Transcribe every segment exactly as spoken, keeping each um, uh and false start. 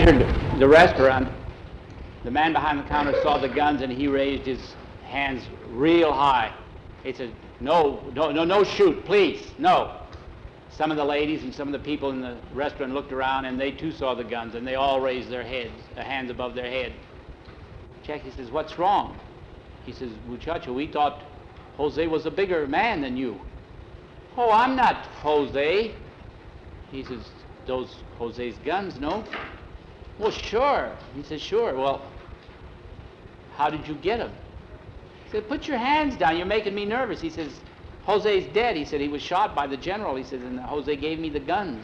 entered the restaurant, the man behind the counter saw the guns and he raised his hands real high. He said, no, no, no, no shoot, please, no. Some of the ladies and some of the people in the restaurant looked around and they too saw the guns and they all raised their heads, their hands above their head. Jackie says, what's wrong? He says, muchacho, we thought Jose was a bigger man than you. Oh, I'm not Jose. He says, those Jose's guns, no? Well, sure. He says, sure. Well, how did you get them? He said, put your hands down. You're making me nervous. He says, Jose's dead. He said, he was shot by the general. He says, and Jose gave me the guns.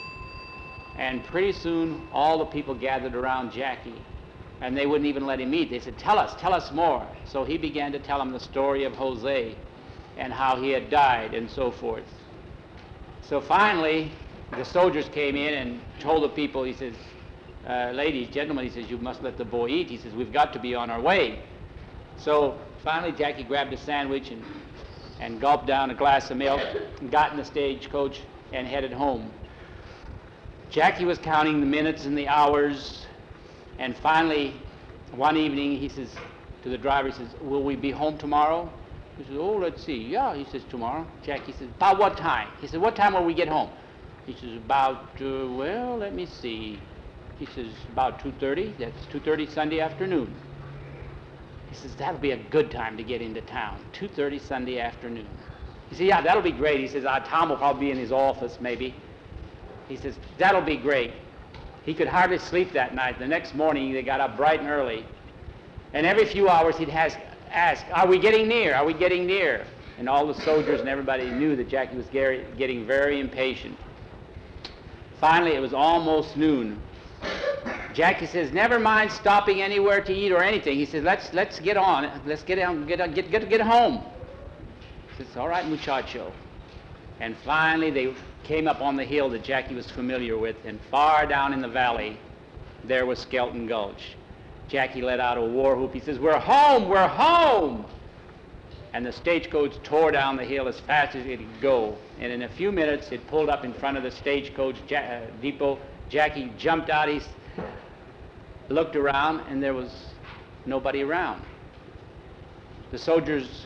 And pretty soon, all the people gathered around Jackie, and they wouldn't even let him eat. They said, tell us, tell us more. So he began to tell them the story of Jose and how he had died and so forth. So finally, the soldiers came in and told the people, he says, uh, ladies, gentlemen, he says, you must let the boy eat. He says, we've got to be on our way. So finally, Jackie grabbed a sandwich and, and gulped down a glass of milk and got in the stagecoach and headed home. Jackie was counting the minutes and the hours, and finally, one evening, he says to the driver, he says, will we be home tomorrow? He says, oh, let's see. Yeah, he says, tomorrow. Jackie says, about what time? He says, what time will we get home? He says, about, uh, well, let me see. He says, about two thirty. That's two thirty Sunday afternoon. He says, that'll be a good time to get into town, two thirty Sunday afternoon. He says, yeah, that'll be great. He says, ah, Tom will probably be in his office, maybe. He says, that'll be great. He could hardly sleep that night. The next morning, they got up bright and early. And every few hours, he'd ask, ask, are we getting near? Are we getting near? And all the soldiers and everybody knew that Jackie was getting very impatient. Finally, it was almost noon. Jackie says, never mind stopping anywhere to eat or anything. He says, let's, let's get on. Let's get, on, get, on, get, get, get home. He says, all right, muchacho. And finally, they came up on the hill that Jackie was familiar with, and far down in the valley, there was Skeleton Gulch. Jackie let out a war whoop. He says, we're home, we're home! And the stagecoach tore down the hill as fast as it could go. And in a few minutes, it pulled up in front of the stagecoach ja- uh, depot. Jackie jumped out, he looked around, and there was nobody around. The soldiers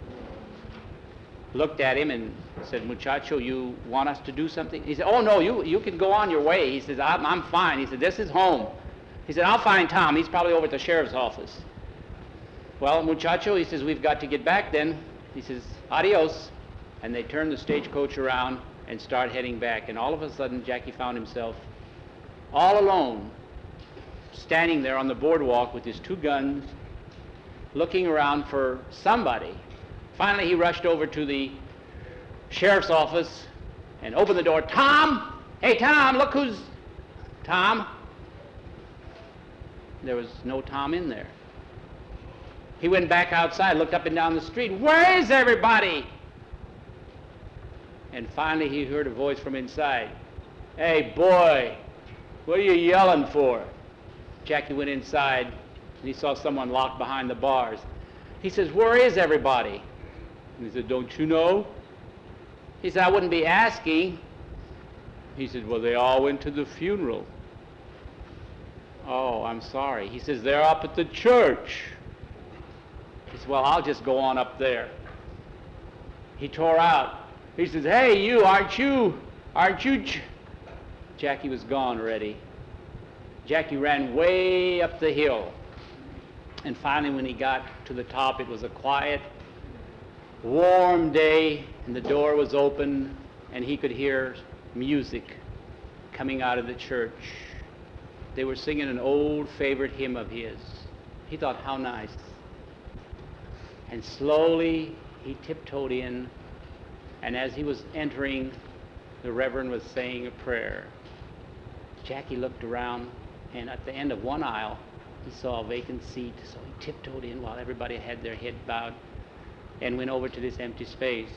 looked at him and said, muchacho, you want us to do something? He said, oh, no, you, you can go on your way. He says, I'm, I'm fine. He said, this is home. He said, I'll find Tom. He's probably over at the sheriff's office. Well, muchacho, he says, we've got to get back then. He says, adios. And they turned the stagecoach around and started heading back. And all of a sudden, Jackie found himself all alone, standing there on the boardwalk with his two guns, looking around for somebody. Finally, he rushed over to the sheriff's office and opened the door. Tom! Hey, Tom, look who's... Tom? There was no Tom in there. He went back outside, looked up and down the street. Where is everybody? And finally, he heard a voice from inside. Hey, boy, what are you yelling for? Jackie went inside, and he saw someone locked behind the bars. He says, where is everybody? And he said, don't you know? He said, I wouldn't be asking. He said, well, they all went to the funeral. Oh, I'm sorry. He says, they're up at the church. He said, well, I'll just go on up there. He tore out. He says, hey, you, aren't you, aren't you... J-? Jackie was gone already. Jackie ran way up the hill. And finally, when he got to the top, it was a quiet, warm day, and the door was open, and he could hear music coming out of the church. They were singing an old favorite hymn of his. He thought, how nice. And slowly, he tiptoed in, and as he was entering, the Reverend was saying a prayer. Jackie looked around, and at the end of one aisle, he saw a vacant seat, so he tiptoed in while everybody had their head bowed and went over to this empty space.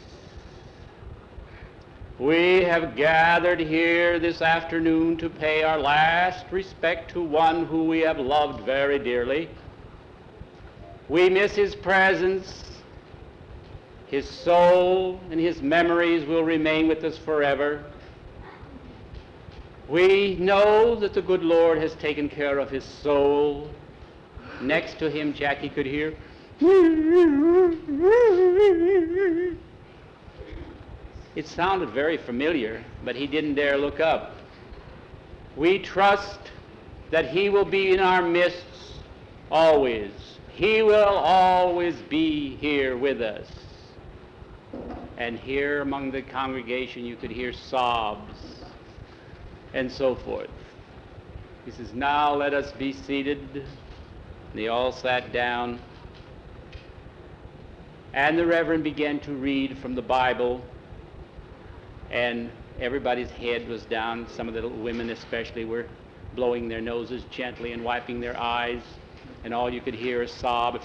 We have gathered here this afternoon to pay our last respect to one who we have loved very dearly. We miss his presence. His soul and his memories will remain with us forever. We know that the good Lord has taken care of his soul. Next to him, Jackie could hear. It sounded very familiar, but he didn't dare look up. We trust that he will be in our midst always. He will always be here with us. And here among the congregation you could hear sobs and so forth. He says, now let us be seated. They all sat down. And the Reverend began to read from the Bible. And everybody's head was down. Some of the little women especially were blowing their noses gently and wiping their eyes. And all you could hear is sob.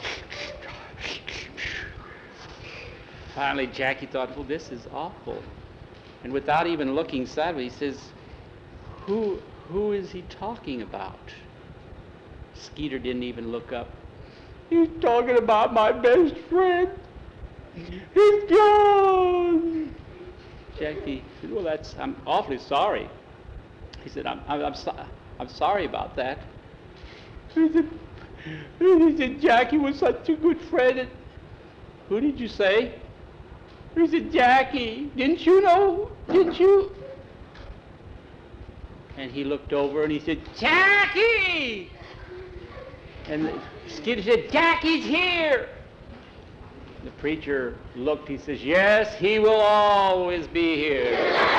Finally, Jackie thought, well, this is awful. And without even looking sideways, he says, who, who is he talking about? Skeeter didn't even look up. He's talking about my best friend. He's gone. Jackie said, well, that's, I'm awfully sorry. He said, I'm, I'm, I'm, so, I'm sorry about that. He said, he said, Jackie was such a good friend. And, who did you say? He said, Jackie, didn't you know? Didn't you? And he looked over and he said, Jackie! And Skeeter said, Jackie's here! The preacher looked, he says, yes, he will always be here.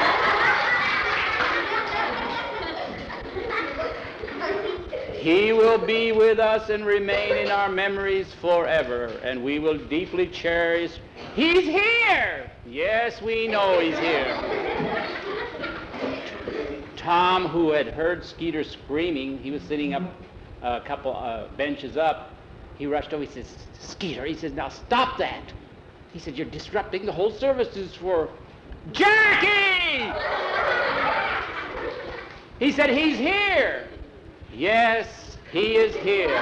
He will be with us and remain in our memories forever, and we will deeply cherish. He's here! Yes, we know he's here. Tom, who had heard Skeeter screaming, he was sitting up a couple uh, benches up. He rushed over, he says, Skeeter, he says, now stop that. He said, you're disrupting the whole services for Jackie! He said, he's here. Yes, he is here.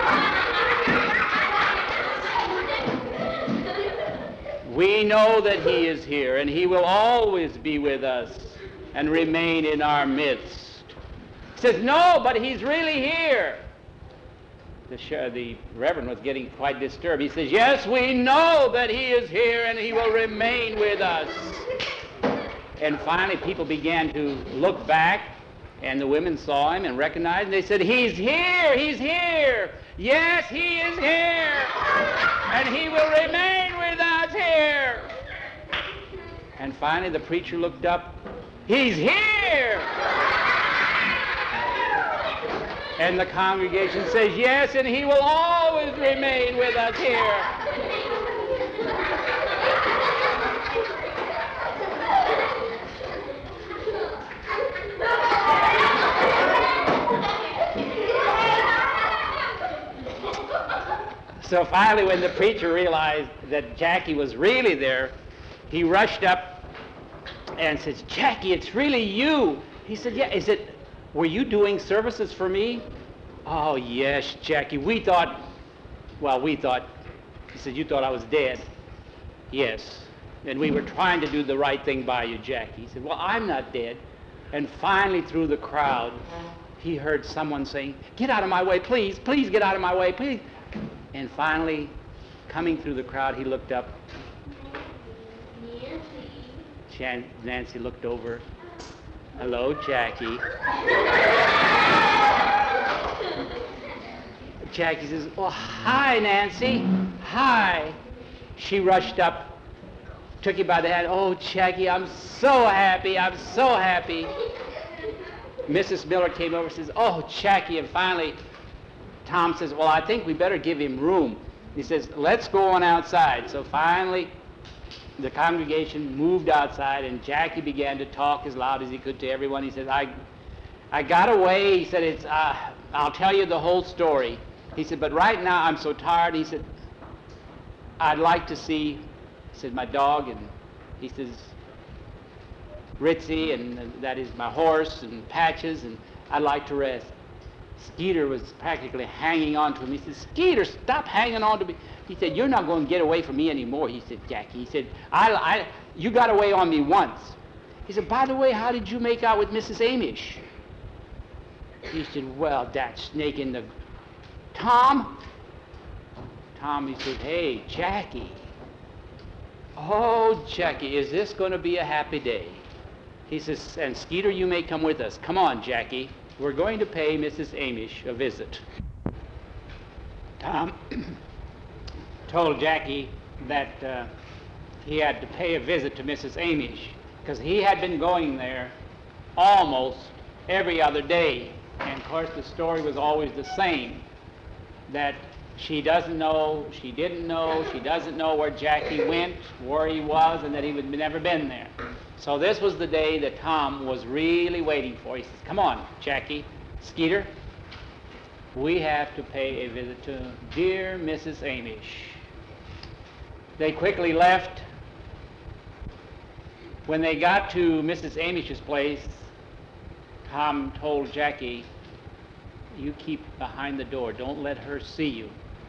We know that he is here, and he will always be with us and remain in our midst. He says, no, but he's really here. The, sh- the Reverend was getting quite disturbed. He says, yes, we know that he is here and he will remain with us. And finally people began to look back, and the women saw him and recognized him. They said, he's here, he's here. Yes, he is here. And he will remain with us here. And finally the preacher looked up. He's here. And the congregation says, yes, and he will always remain with us here. So finally, when the preacher realized that Jackie was really there, he rushed up and says, Jackie, it's really you. He said, yeah, is it... were you doing services for me? Oh, yes, Jackie. We thought, well, we thought, he said, you thought I was dead. Yes. And we were trying to do the right thing by you, Jackie. He said, well, I'm not dead. And finally, through the crowd, he heard someone saying, get out of my way, please. Please get out of my way, please. And finally, coming through the crowd, he looked up. Nancy. Nancy looked over. Hello, Jackie. Jackie says, oh, hi, Nancy. Hi. She rushed up, took you by the hand. Oh, Jackie, I'm so happy. I'm so happy. Missus Miller came over and says, oh, Jackie. And finally, Tom says, well, I think we better give him room. He says, let's go on outside. So finally, the congregation moved outside, and Jackie began to talk as loud as he could to everyone. He said, I, I got away. He said, it's, uh, I'll tell you the whole story. He said, but right now I'm so tired. He said, I'd like to see, he said, my dog, and he says, Ritzy, and uh, that is my horse, and Patches, and I'd like to rest. Skeeter was practically hanging on to him. He said, Skeeter, stop hanging on to me. He said, you're not going to get away from me anymore. He said, Jackie. He said, I, I, you got away on me once. He said, by the way, how did you make out with Missus Amish? He said, well, that snake in the... Tom? Tom, he said, hey, Jackie. Oh, Jackie, is this going to be a happy day? He says, and Skeeter, you may come with us. Come on, Jackie. We're going to pay Missus Amish a visit. Tom told Jackie that uh, he had to pay a visit to Missus Amish because he had been going there almost every other day. And of course the story was always the same, that she doesn't know, she didn't know, she doesn't know where Jackie went, where he was, and that he had never been there. So this was the day that Tom was really waiting for. He says, come on, Jackie, Skeeter, we have to pay a visit to dear Missus Amish. They quickly left. When they got to Missus Amish's place, Tom told Jackie, you keep behind the door. Don't let her see you.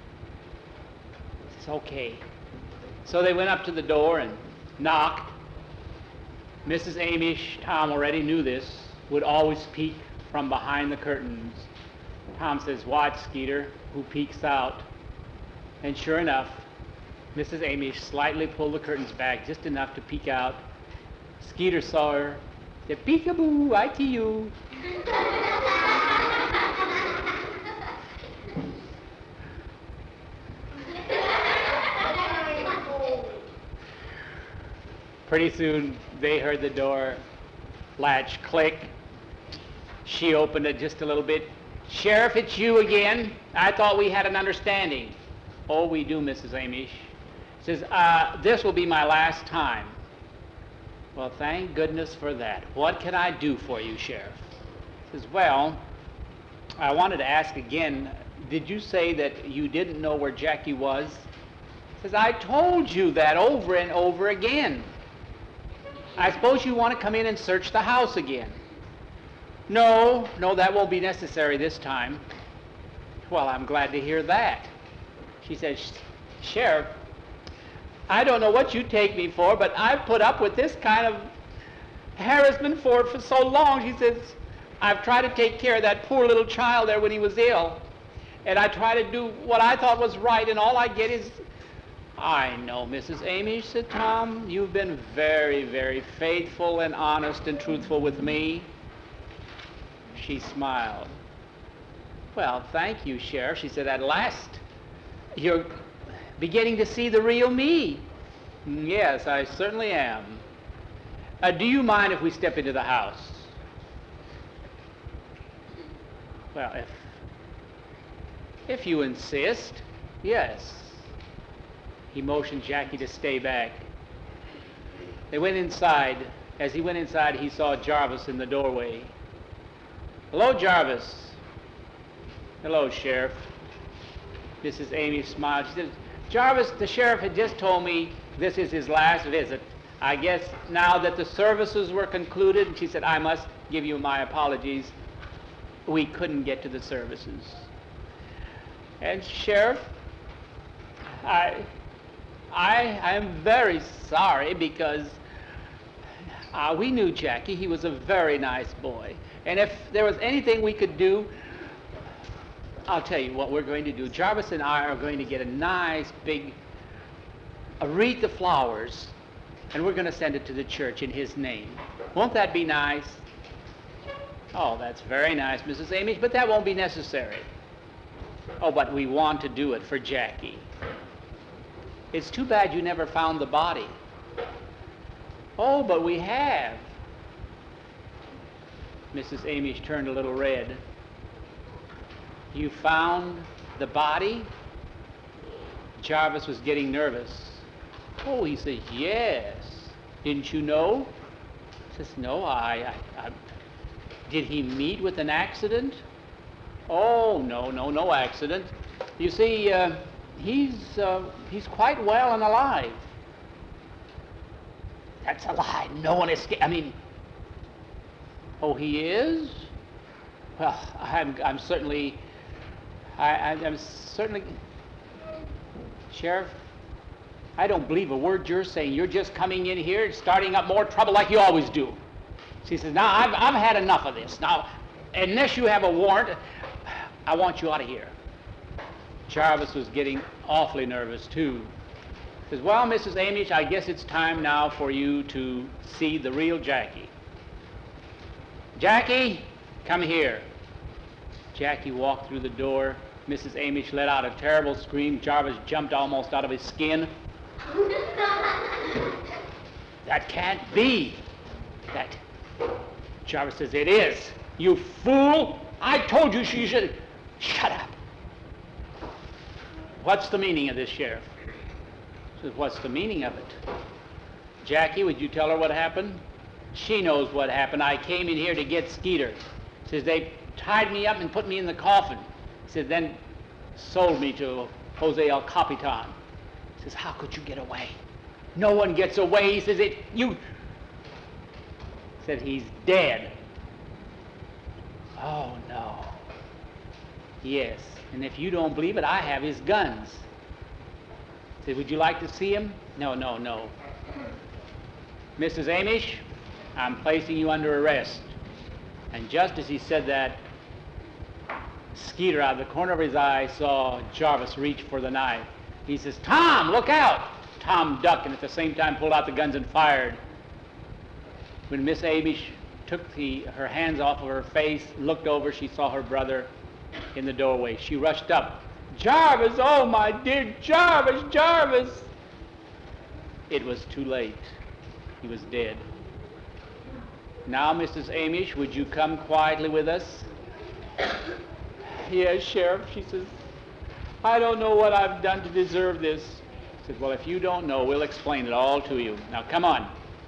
It's okay. So they went up to the door and knocked. Missus Amish, Tom already knew this, would always peek from behind the curtains. Tom says, watch, Skeeter, who peeks out. And sure enough, Missus Amish slightly pulled the curtains back just enough to peek out. Skeeter saw her, said, peekaboo, I see you. Pretty soon they heard the door latch click. She opened it just a little bit. Sheriff, it's you again. I thought we had an understanding. Oh, we do, Missus Amish. Says, uh, this will be my last time. Well, thank goodness for that. What can I do for you, Sheriff? Says, well, I wanted to ask again, did you say that you didn't know where Jackie was? Says, I told you that over and over again. I suppose you want to come in and search the house again. No, no, that won't be necessary this time. Well, I'm glad to hear that. She says, Sheriff, I don't know what you take me for, but I've put up with this kind of harassment for, for so long. She says, I've tried to take care of that poor little child there when he was ill, and I try to do what I thought was right, and all I get is... I know, Missus Amish, said Tom, you've been very, very faithful and honest and truthful with me. She smiled. Well, thank you, Sheriff. She said, at last, you're beginning to see the real me. Yes, I certainly am. Uh, do you mind if we step into the house? Well, if, if you insist, yes. He motioned Jackie to stay back. They went inside. As he went inside, he saw Jarvis in the doorway. Hello, Jarvis. Hello, Sheriff. Missus Amy smiled. She said, Jarvis, the sheriff had just told me this is his last visit. I guess now that the services were concluded, and she said, I must give you my apologies. We couldn't get to the services. And Sheriff, I... I am very sorry because uh, we knew Jackie. He was a very nice boy. And if there was anything we could do, I'll tell you what we're going to do. Jarvis and I are going to get a nice big a wreath of flowers, and we're going to send it to the church in his name. Won't that be nice? Oh, that's very nice, Missus Amish, but that won't be necessary. Oh, but we want to do it for Jackie. It's too bad you never found the body. Oh, but we have. Missus Amish turned a little red. You found the body? Jarvis was getting nervous. Oh, he says, yes. Didn't you know? He says, no, I, I, I... Did he meet with an accident? Oh, no, no, no accident. You see, uh, He's, uh, he's quite well and alive. That's a lie. No one escaped. I mean, oh, he is? Well, I'm, I'm certainly, I, I'm certainly, Sheriff, I don't believe a word you're saying. You're just coming in here and starting up more trouble like you always do. She says, now, I've, I've had enough of this. Now, unless you have a warrant, I want you out of here. Jarvis was getting awfully nervous, too. He says, well, Missus Amish, I guess it's time now for you to see the real Jackie. Jackie, come here. Jackie walked through the door. Missus Amish let out a terrible scream. Jarvis jumped almost out of his skin. That can't be. That. Jarvis says, it is. You fool. I told you she should. Shut up. What's the meaning of this, Sheriff? He says, what's the meaning of it? Jackie, would you tell her what happened? She knows what happened. I came in here to get Skeeter. Says they tied me up and put me in the coffin. He said, then sold me to Jose El Capitan. He says, how could you get away? No one gets away. He says, it, you... He said, he's dead. Oh, no. Yes, and if you don't believe it, I have his guns. He said, would you like to see him? No, no, no. Missus Amish, I'm placing you under arrest. And just as he said that, Skeeter, out of the corner of his eye, saw Jarvis reach for the knife. He says, Tom, look out! Tom ducked and at the same time pulled out the guns and fired. When Miss Amish took the, her hands off of her face, looked over, she saw her brother in the doorway. She rushed up. Jarvis, oh my dear Jarvis, Jarvis! It was too late. He was dead. Now, Missus Amish, would you come quietly with us? Yes, Sheriff, she says, I don't know what I've done to deserve this. He says, well, if you don't know, we'll explain it all to you. Now, come on.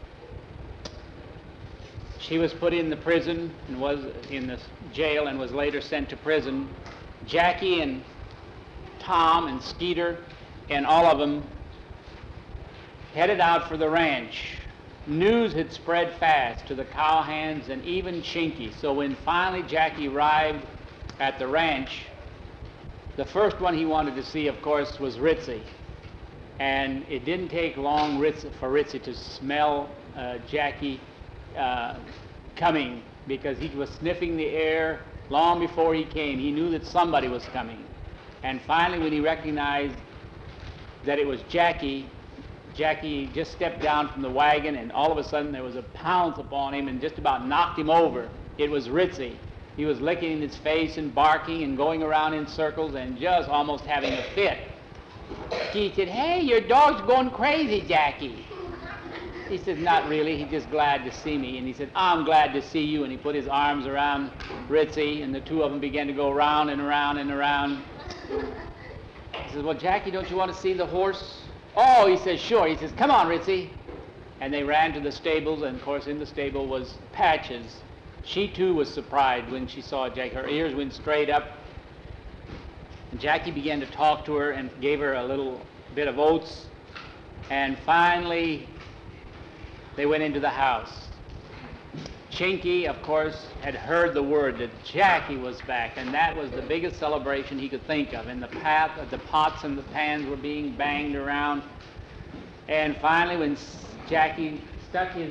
She was put in the prison and was in the jail and was later sent to prison. Jackie and Tom and Skeeter and all of them headed out for the ranch. News had spread fast to the cowhands and even Chinky. So when finally Jackie arrived at the ranch, the first one he wanted to see, of course, was Ritzy. And it didn't take long Ritzy, for Ritzy to smell uh, Jackie uh, coming, because he was sniffing the air long before he came. He knew that somebody was coming. And finally, when he recognized that it was Jackie, Jackie just stepped down from the wagon, and all of a sudden there was a pounce upon him and just about knocked him over. It was Ritzy. He was licking his face and barking and going around in circles and just almost having a fit. He said, hey, your dog's going crazy, Jackie. He said, not really. He's just glad to see me. And he said, I'm glad to see you. And he put his arms around Ritzy, and the two of them began to go round and around and around. He says, well, Jackie, don't you want to see the horse? Oh, he says, sure. He says, come on, Ritzy. And they ran to the stables, and of course in the stable was Patches. She too was surprised when she saw Jackie. Her ears went straight up. And Jackie began to talk to her and gave her a little bit of oats. And finally, they went into the house. Chinky, of course, had heard the word that Jackie was back, and that was the biggest celebration he could think of. And the, path, the pots and the pans were being banged around. And finally, when Jackie stuck his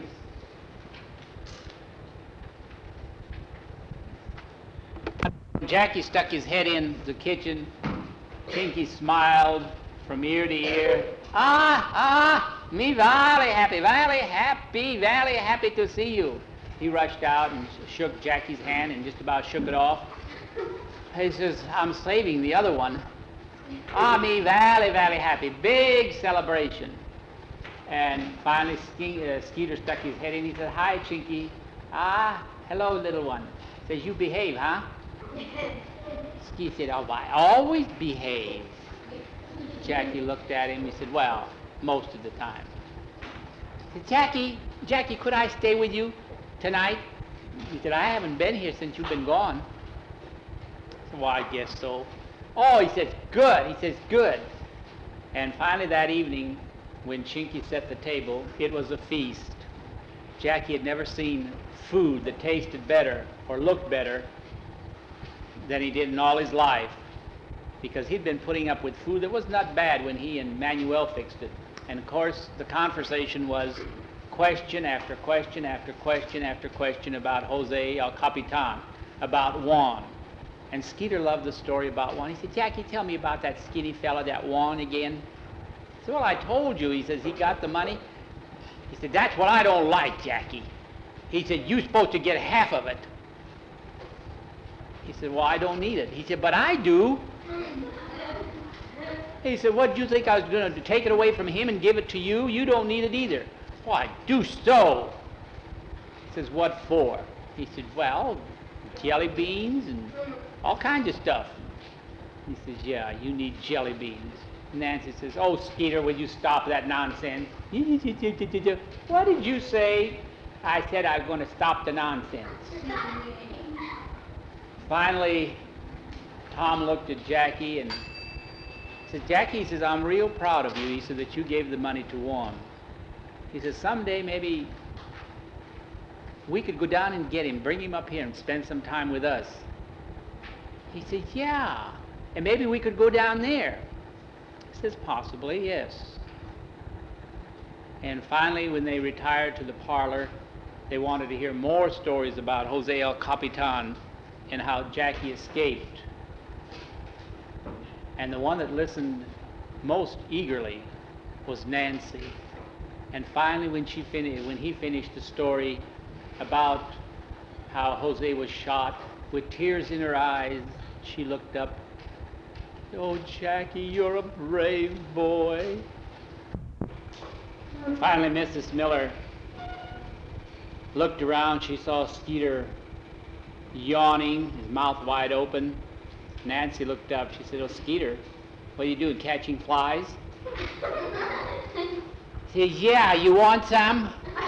Jackie stuck his head in the kitchen, Chinky smiled from ear to ear. Ah, ah, me very happy, very happy, very happy to see you. He rushed out and shook Jackie's hand and just about shook it off. He says, I'm saving the other one. Ah, me very, very happy. Big celebration. And finally, Ske- uh, Skeeter stuck his head in. He said, hi, Chinky. Ah, hello, little one. He says, you behave, huh? Skeeter said, oh, I always behave. Jackie looked at him. He said, well, most of the time. He said, Jackie, Jackie, could I stay with you tonight? He said, I haven't been here since you've been gone. I said, well, I guess so. Oh, he says, good. He says, good. And finally that evening, when Chinky set the table, it was a feast. Jackie had never seen food that tasted better or looked better than he did in all his life, because he'd been putting up with food that was not bad when he and Manuel fixed it. And of course, the conversation was question after question after question after question about Jose El Capitan. about Juan. And Skeeter loved the story about Juan. He said, Jackie, tell me about that skinny fella, that Juan again. I said, well, I told you. He says, he got the money. He said, that's what I don't like, Jackie. He said, you're supposed to get half of it. He said, well, I don't need it. He said, but I do. He said, what, do you think I was going to take it away from him and give it to you? You don't need it either. Well, I do so. He says, what for? He said, well, jelly beans and all kinds of stuff. He says, yeah, you need jelly beans. Nancy says, oh, Skeeter, will you stop that nonsense? What did you say? I said I was going to stop the nonsense. Finally, Tom looked at Jackie and said, Jackie, he says, I'm real proud of you. He said that you gave the money to Juan. He says, someday maybe we could go down and get him, bring him up here and spend some time with us. He said, yeah, and maybe we could go down there. He says, possibly, yes. And finally, when they retired to the parlor, they wanted to hear more stories about Jose El Capitan and how Jackie escaped. And the one that listened most eagerly was Nancy. And finally, when she finished, when he finished the story about how Jose was shot, with tears in her eyes, she looked up. Oh, Jackie, you're a brave boy. Finally, Missus Miller looked around. She saw Skeeter yawning, his mouth wide open. Nancy looked up. She said, oh, Skeeter, what are you doing, catching flies? He says, yeah, you want some?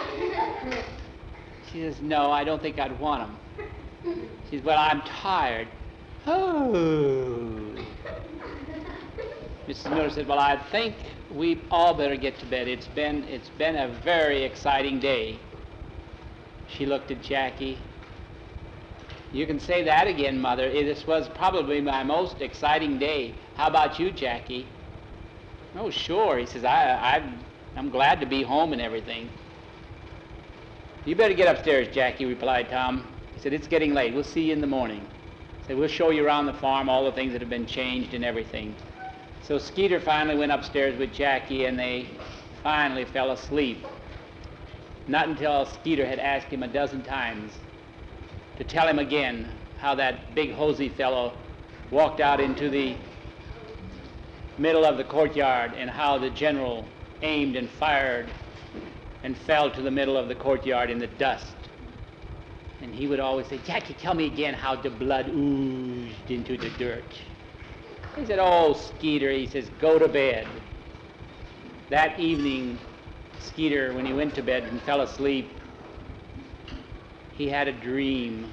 She says, no, I don't think I'd want them. She says, well, I'm tired. Oh. Missus Miller said, well, I think we all better get to bed. It's been, it's been a very exciting day. She looked at Jackie. You can say that again, Mother. This was probably my most exciting day. How about you, Jackie? Oh, sure. He says, I, I, I'm glad to be home and everything. You better get upstairs, Jackie, replied Tom. He said, it's getting late. We'll see you in the morning. He said, we'll show you around the farm, all the things that have been changed and everything. So Skeeter finally went upstairs with Jackie, and they finally fell asleep. Not until Skeeter had asked him a dozen times to tell him again how that big Hosey fellow walked out into the middle of the courtyard and how the general aimed and fired and fell to the middle of the courtyard in the dust. And he would always say, Jackie, tell me again how the blood oozed into the dirt. He said, oh, Skeeter, he says, go to bed. That evening, Skeeter, when he went to bed and fell asleep, he had a dream.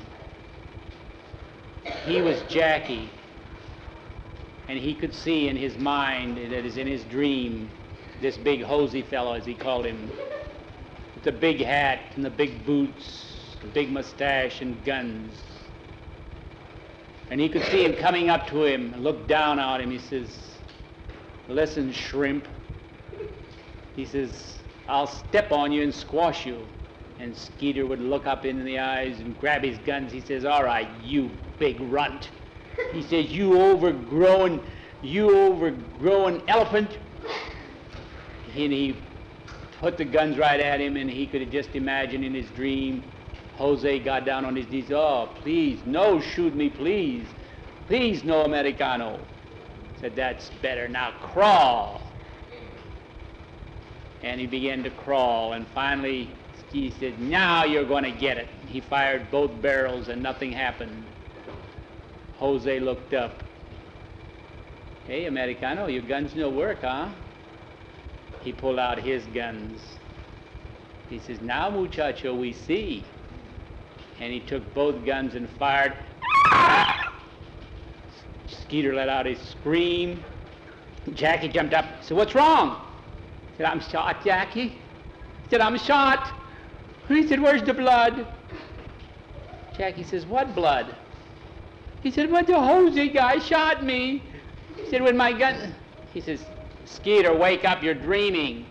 He was Jackie, and he could see in his mind, that is in his dream, this big Hosey fellow, as he called him, with the big hat and the big boots, the big mustache and guns. And he could see him coming up to him and look down on him. He says, listen, shrimp. He says, I'll step on you and squash you. And Skeeter would look up into the eyes and grab his guns. He says, all right, you big runt. He says, you overgrown, you overgrown elephant. And he put the guns right at him, and he could just imagine in his dream, Jose got down on his knees. Oh, please, no, shoot me, please. Please, no, Americano. Said, that's better. Now crawl. And he began to crawl, and finally he said, now you're going to get it. He fired both barrels, and nothing happened. Jose looked up. Hey, Americano, your guns no work, huh? He pulled out his guns. He says, now, muchacho, we see. And he took both guns and fired. Skeeter let out a scream. Jackie jumped up. Said, what's wrong? He said, I'm shot, Jackie. He said, I'm shot. He said, where's the blood? Jackie says, what blood? He said, well, the Hosey guy shot me. He said, with my gun. He says, Skeeter, wake up, you're dreaming.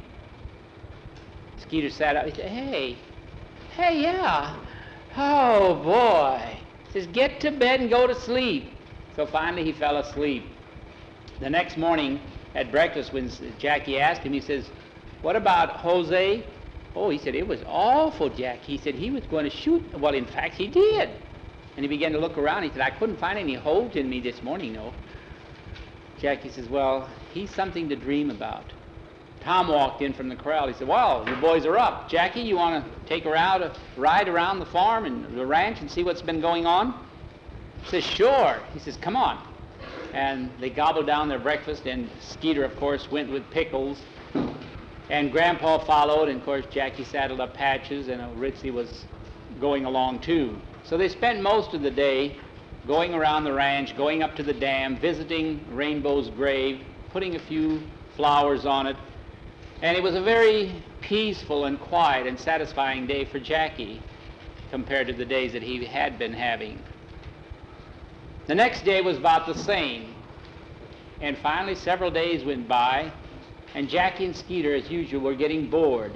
Skeeter sat up. He said, hey, hey, yeah. Oh, boy. He says, get to bed and go to sleep. So finally he fell asleep. The next morning at breakfast, when Jackie asked him, he says, what about Jose? Oh, he said, it was awful, Jackie. He said he was going to shoot. Well, in fact, he did. And he began to look around. He said, I couldn't find any holes in me this morning, no. Jackie says, well, he's something to dream about. Tom walked in from the corral. He said, well, you boys are up. Jackie, you want to take her out, a ride around the farm and the ranch and see what's been going on? He says, sure. He says, come on. And they gobbled down their breakfast, and Skeeter, of course, went with pickles. And Grandpa followed, and of course Jackie saddled up Patches, and Ritzy was going along too. So they spent most of the day going around the ranch, going up to the dam, visiting Rainbow's grave, putting a few flowers on it. And it was a very peaceful and quiet and satisfying day for Jackie compared to the days that he had been having. The next day was about the same. And finally several days went by, and Jackie and Skeeter, as usual, were getting bored.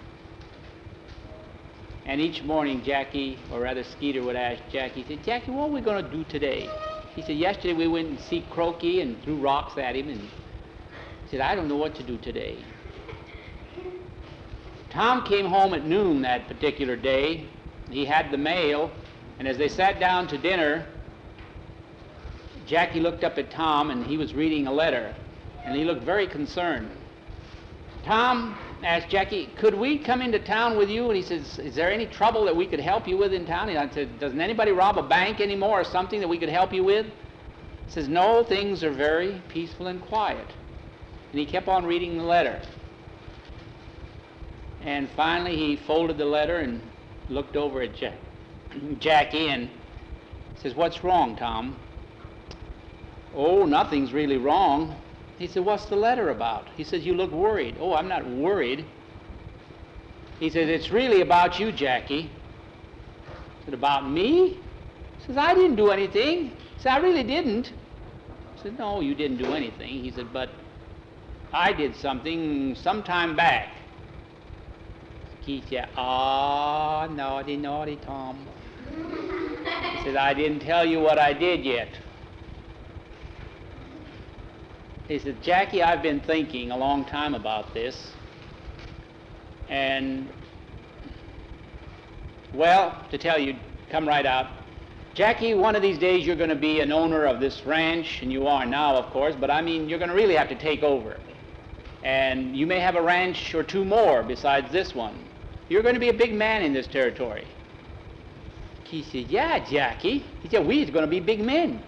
And each morning Jackie, or rather Skeeter, would ask Jackie, he said, Jackie, what are we going to do today? He said, yesterday we went and see Croaky and threw rocks at him, and he said, I don't know what to do today. Tom came home at noon that particular day. He had the mail, and as they sat down to dinner, Jackie looked up at Tom, and he was reading a letter, and he looked very concerned. Tom asked Jackie, could we come into town with you? And he says, is there any trouble that we could help you with in town? And I said, doesn't anybody rob a bank anymore or something that we could help you with? He says, no, things are very peaceful and quiet. And he kept on reading the letter. And finally he folded the letter and looked over at Jack, Jackie and says, what's wrong, Tom? Oh, nothing's really wrong. He said, what's the letter about? He says, you look worried. Oh, I'm not worried. He says, it's really about you, Jackie. I said, about me? He says, I didn't do anything. He said, I really didn't. I said, no, you didn't do anything. He said, but I did something some time back. He said, ah, naughty, naughty Tom. He said, I didn't tell you what I did yet. He said, Jackie, I've been thinking a long time about this, and, well, to tell you, come right out, Jackie, one of these days you're going to be an owner of this ranch, and you are now, of course, but I mean, you're going to really have to take over. And you may have a ranch or two more besides this one. You're going to be a big man in this territory. He said, yeah, Jackie. He said, we're going to be big men.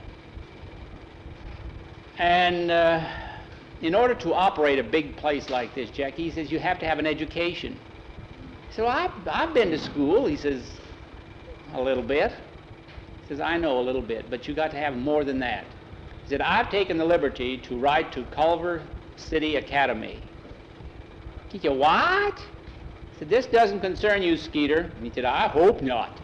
And uh, in order to operate a big place like this, Jackie, he says, you have to have an education. He said, well, I've, I've been to school. He says, a little bit. He says, I know a little bit, but you got to have more than that. He said, I've taken the liberty to write to Culver City Academy. He said, what? He said, this doesn't concern you, Skeeter. And he said, I hope not.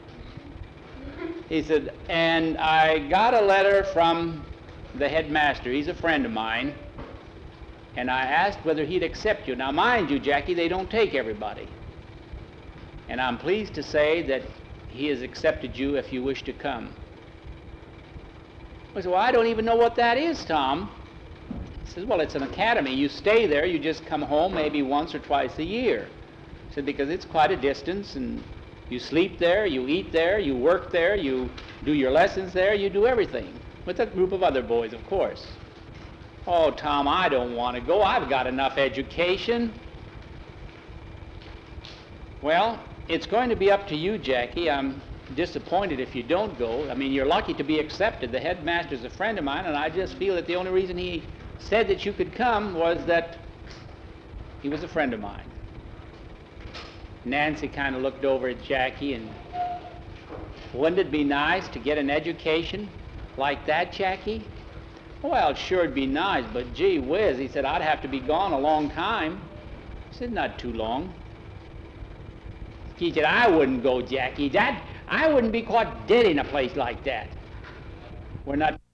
He said, and I got a letter from the headmaster. He's a friend of mine. And I asked whether he'd accept you. Now, mind you, Jackie, they don't take everybody. And I'm pleased to say that he has accepted you if you wish to come. I said, well, I don't even know what that is, Tom. He says, well, it's an academy. You stay there. You just come home maybe once or twice a year. I said, because it's quite a distance, and you sleep there, you eat there, you work there, you do your lessons there, you do everything. With a group of other boys, of course. Oh, Tom, I don't want to go. I've got enough education. Well, it's going to be up to you, Jackie. I'm disappointed if you don't go. I mean, you're lucky to be accepted. The headmaster's a friend of mine, and I just feel that the only reason he said that you could come was that he was a friend of mine. Nancy kind of looked over at Jackie, and wouldn't it be nice to get an education like that, Jackie? Well, sure, it'd be nice, but gee whiz, he said, I'd have to be gone a long time. I said, not too long. He said, I wouldn't go, Jackie. That, I wouldn't be caught dead in a place like that. We're not